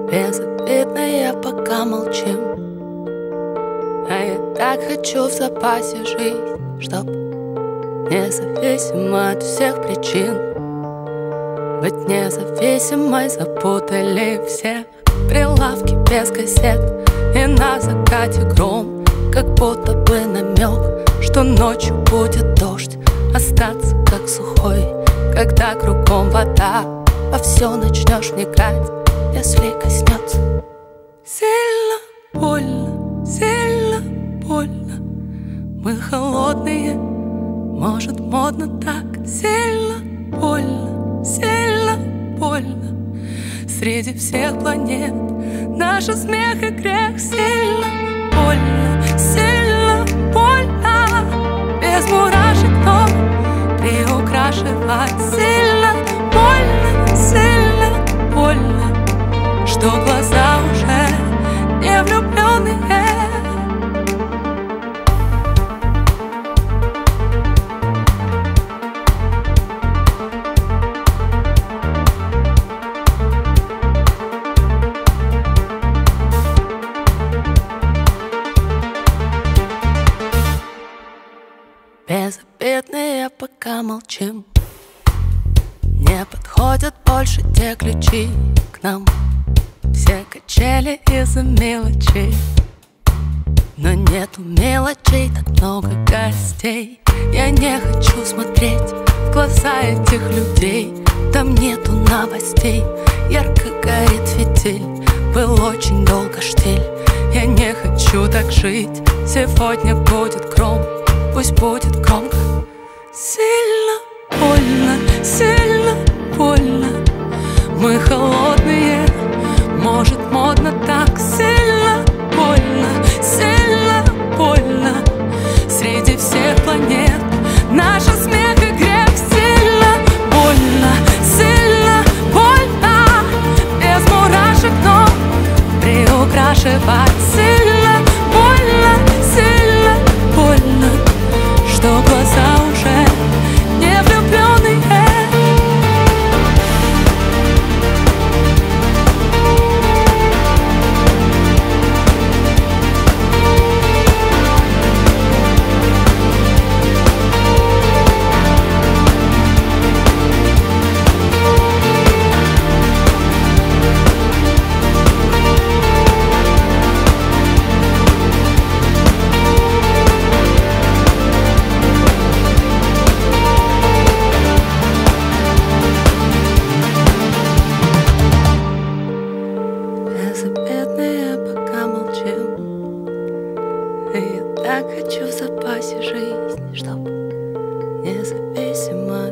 Безобидные пока молчим. А я так хочу в запасе жизнь, чтоб независимо от всех причин быть независимой. Запутали все прилавки без газет, и на закате гром, как будто бы намек, что ночью будет дождь. Остаться как сухой, когда кругом вода, во все начнешь вникать, если коснется. Сильно больно, сильно больно. Мы холодные, может модно так. Сильно больно, сильно больно. Среди всех планет наш смех и грех. Сильно больно, сильно больно. Без мурашек, но приукрашивать. Сильно больно, сильно больно, что глаза уже не влюбленные. Безобидные пока молчим. Не подходят больше те ключи к нам. Все качели из-за мелочей, но нету мелочей, так много гостей. Я не хочу смотреть в глаза этих людей. Там нету новостей, ярко горит фитиль. Был очень долго штиль. Я не хочу так жить. Сегодня будет гром, пусть будет громко. Сильно больно, сильно больно. Мы холодные, может модно так. Сильно больно, сильно больно. Среди всех планет наш смех и грех. Сильно больно, сильно больно. Без мурашек, но приукрашивать. Сильно больно, сильно больно, что глаза уже не влюбленные. Безобидные пока молчим. И я так хочу в запасе жизнь, чтоб независимо